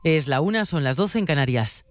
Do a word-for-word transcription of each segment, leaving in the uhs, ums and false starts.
Es la una, son las doce en Canarias.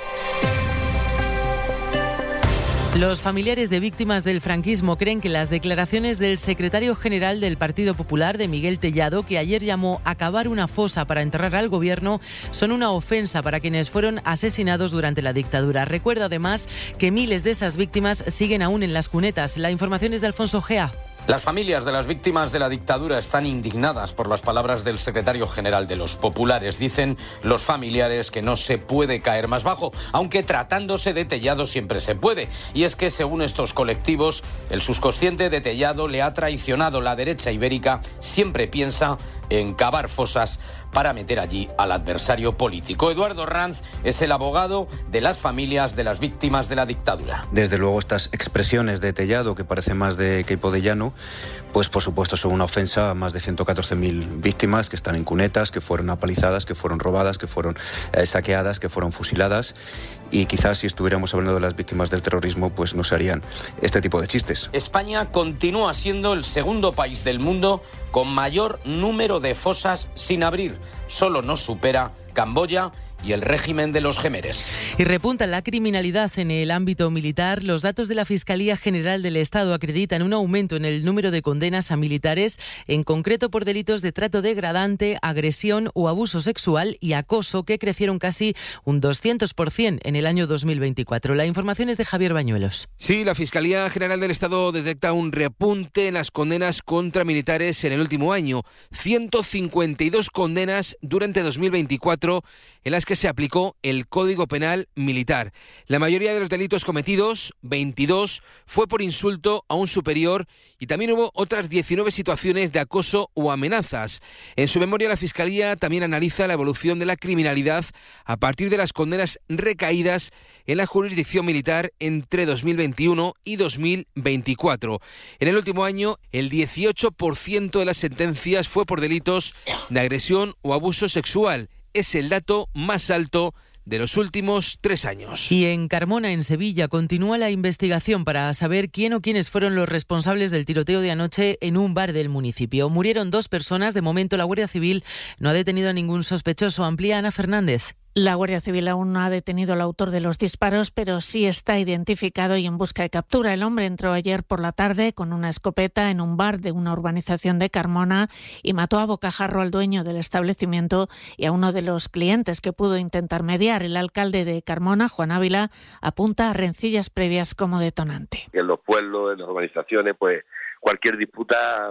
Los familiares de víctimas del franquismo creen que las declaraciones del secretario general del Partido Popular, de Miguel Tellado, que ayer llamó a cavar una fosa para enterrar al gobierno, son una ofensa para quienes fueron asesinados durante la dictadura. Recuerda además que miles de esas víctimas siguen aún en las cunetas. La información es de Alfonso Gea. Las familias de las víctimas de la dictadura están indignadas por las palabras del secretario general de los populares. Dicen los familiares que no se puede caer más bajo, aunque tratándose de Tellado siempre se puede. Y es que, según estos colectivos, el subconsciente de Tellado le ha traicionado. La derecha ibérica siempre piensa en cavar fosas para meter allí al adversario político. Eduardo Ranz es el abogado de las familias de las víctimas de la dictadura. Desde luego, estas expresiones de Tellado, que parece más de queipo de llano, pues por supuesto son una ofensa a más de ciento catorce mil víctimas que están en cunetas, que fueron apalizadas, que fueron robadas, que fueron eh, saqueadas, que fueron fusiladas. Y quizás si estuviéramos hablando de las víctimas del terrorismo, pues no se harían este tipo de chistes. España continúa siendo el segundo país del mundo con mayor número de fosas sin abrir. Solo nos supera Camboya y el régimen de los Jemeres. Y repunta la criminalidad en el ámbito militar. Los datos de la Fiscalía General del Estado acreditan un aumento en el número de condenas a militares, en concreto por delitos de trato degradante, agresión o abuso sexual y acoso, que crecieron casi un doscientos por ciento en el año dos mil veinticuatro. La información es de Javier Bañuelos. Sí, la Fiscalía General del Estado detecta un repunte en las condenas contra militares en el último año. ciento cincuenta y dos condenas durante dos mil veinticuatro en las que se aplicó el Código Penal Militar. La mayoría de los delitos cometidos, veintidós, fue por insulto a un superior y también hubo otras diecinueve situaciones de acoso o amenazas. En su memoria, la Fiscalía también analiza la evolución de la criminalidad a partir de las condenas recaídas en la jurisdicción militar entre dos mil veintiuno y dos mil veinticuatro. En el último año, el dieciocho por ciento de las sentencias fue por delitos de agresión o abuso sexual. Es el dato más alto de los últimos tres años. Y en Carmona, en Sevilla, continúa la investigación para saber quién o quiénes fueron los responsables del tiroteo de anoche en un bar del municipio. Murieron dos personas. De momento, la Guardia Civil no ha detenido a ningún sospechoso. Amplía Ana Fernández. La Guardia Civil aún no ha detenido al autor de los disparos, pero sí está identificado y en busca de captura. El hombre entró ayer por la tarde con una escopeta en un bar de una urbanización de Carmona y mató a bocajarro al dueño del establecimiento y a uno de los clientes que pudo intentar mediar. El alcalde de Carmona, Juan Ávila, apunta a rencillas previas como detonante. En los pueblos, en las urbanizaciones, pues cualquier disputa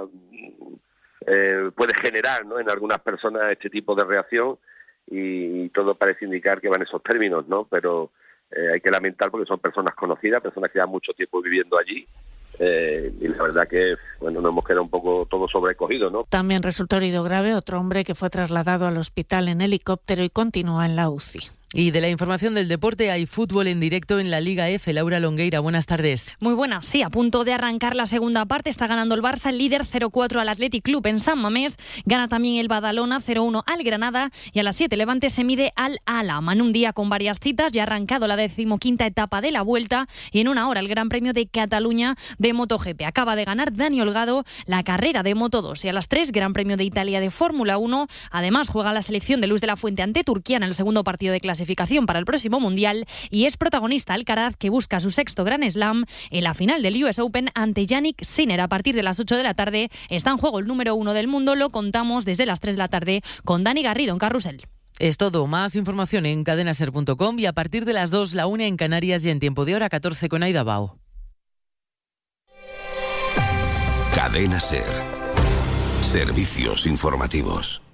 eh, puede generar, ¿no?, en algunas personas este tipo de reacción. Y todo parece indicar que van esos términos, ¿no? Pero eh, hay que lamentar porque son personas conocidas, personas que llevan mucho tiempo viviendo allí. Eh, y la verdad que, bueno, nos hemos quedado un poco todos sobrecogidos, ¿no? También resultó herido grave otro hombre que fue trasladado al hospital en helicóptero y continúa en la U C I. Y de la información del deporte, hay fútbol en directo en la Liga F. Laura Longueira, buenas tardes. Muy buenas, sí, a punto de arrancar la segunda parte, está ganando el Barça, el líder cero cuatro al Athletic Club en San Mamés, gana también el Badalona cero uno al Granada y a las siete Levante se mide al Alaman. Un día con varias citas, ya ha arrancado la decimoquinta etapa de la Vuelta y en una hora el Gran Premio de Cataluña de MotoGP. Acaba de ganar Dani Holgado la carrera de Moto dos y a las tres Gran Premio de Italia de Fórmula uno. Además juega la selección de Luis de la Fuente ante Turquía en el segundo partido de clasificación para el próximo Mundial y es protagonista Alcaraz, que busca su sexto Grand Slam en la final del U S Open ante Yannick Sinner. A partir de las ocho de la tarde está en juego el número uno del mundo. Lo contamos desde las tres de la tarde con Dani Garrido en Carrusel. Es todo. Más información en cadena ser punto com y a partir de las dos, la una en Canarias y en tiempo de hora catorce con Aida Bao. Cadena Ser. Servicios informativos.